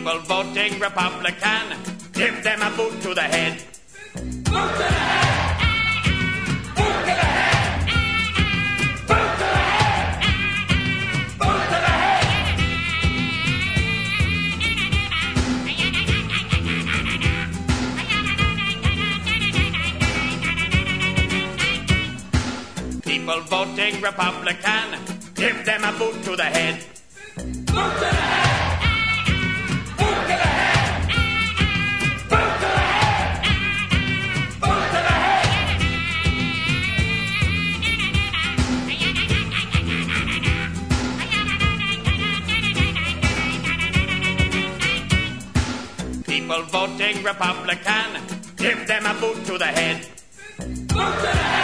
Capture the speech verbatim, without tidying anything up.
People voting Republican, give them a boot to the head. Boot to the head! Boot to the head! Boot to the head! Boot to the head! People voting Republican, give them a boot to the head. Boot to the head! Boot to the head! Boot to the head! Boot to the head! People voting Republican, give them a boot to the head. Boot to the head!